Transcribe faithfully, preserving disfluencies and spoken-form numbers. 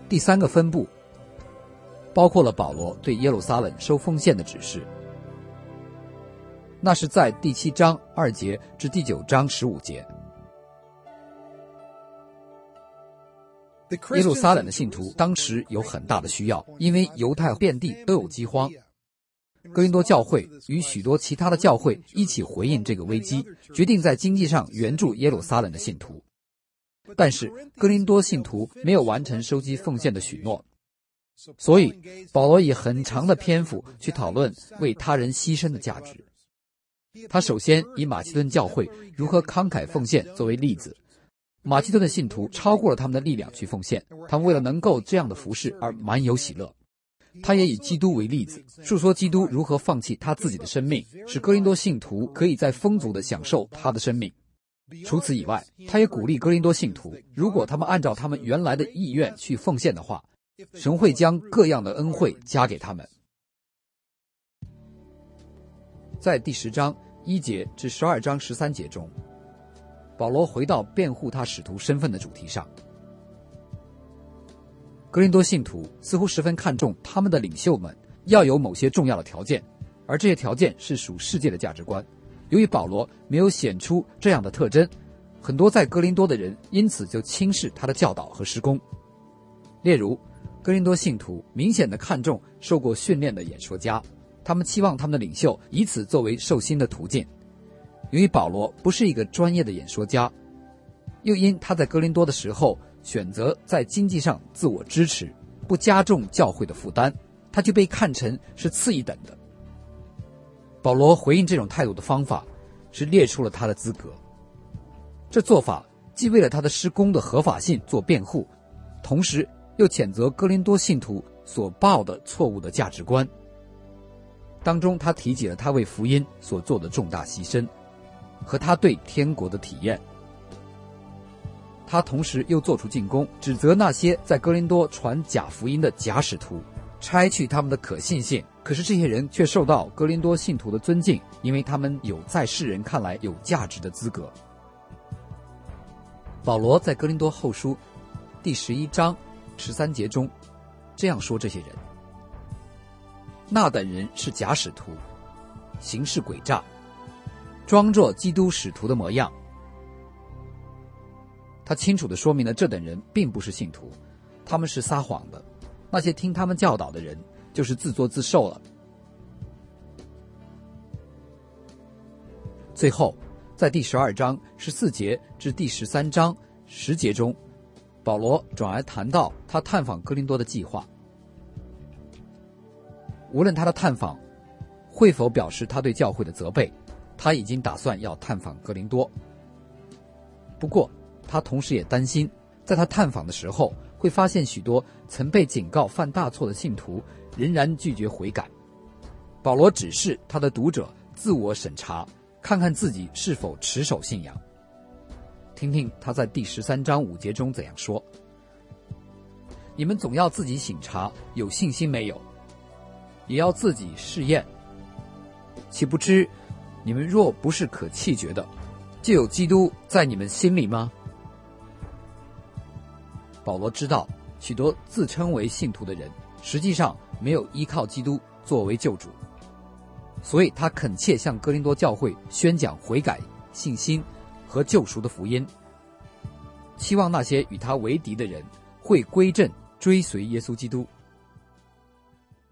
第三个分部包括了保罗对耶路撒冷收奉献的指示，那是在第七章二节至第九章十五节。耶路撒冷的信徒当时有很大的需要，因为犹太遍地都有饥荒。哥林多教会与许多其他的教会一起回应这个危机，决定在经济上援助耶路撒冷的信徒。但是哥林多信徒没有完成收集奉献的许诺，所以保罗以很长的篇幅去讨论为他人牺牲的价值。他首先以马其顿教会如何慷慨奉献作为例子。马其顿的信徒超过了他们的力量去奉献，他们为了能够这样的服侍而满有喜乐。他也以基督为例子，述说基督如何放弃他自己的生命，使哥林多信徒可以再丰足地享受他的生命。除此以外，他也鼓励哥林多信徒，如果他们按照他们原来的意愿去奉献的话，神会将各样的恩惠加给他们。在第十章一节至十二章十三节中，保罗回到辩护他使徒身份的主题上。哥林多信徒似乎十分看重他们的领袖们要有某些重要的条件，而这些条件是属世界的价值观。由于保罗没有显出这样的特征，很多在哥林多的人因此就轻视他的教导和施工。例如，哥林多信徒明显地看重受过训练的演说家，他们期望他们的领袖以此作为受薪的途径。由于保罗不是一个专业的演说家，又因他在哥林多的时候选择在经济上自我支持，不加重教会的负担，他就被看成是次一等的。保罗回应这种态度的方法是列出了他的资格，这做法既为了他的施工的合法性做辩护，同时又谴责哥林多信徒所抱的错误的价值观。当中他提及了他为福音所做的重大牺牲和他对天国的体验。他同时又做出进攻，指责那些在哥林多传假福音的假使徒，拆去他们的可信性。可是这些人却受到哥林多信徒的尊敬，因为他们有在世人看来有价值的资格。保罗在哥林多后书第十一章十三节中这样说这些人：那等人是假使徒，行事诡诈，装作基督使徒的模样。他清楚地说明了这等人并不是信徒，他们是撒谎的，那些听他们教导的人就是自作自受了。最后在第十二章十四节至第十三章十节中，保罗转而谈到他探访哥林多的计划。无论他的探访会否表示他对教会的责备，他已经打算要探访哥林多。不过他同时也担心，在他探访的时候会发现许多曾被警告犯大错的信徒仍然拒绝悔改。保罗指示他的读者自我审查，看看自己是否持守信仰。听听他在第十三章五节中怎样说：你们总要自己省察有信心没有，也要自己试验，岂不知你们若不是可弃绝的，就有基督在你们心里吗？保罗知道许多自称为信徒的人实际上没有依靠基督作为救主，所以他恳切向哥林多教会宣讲悔改、信心和救赎的福音，期望那些与他为敌的人会归正追随耶稣基督。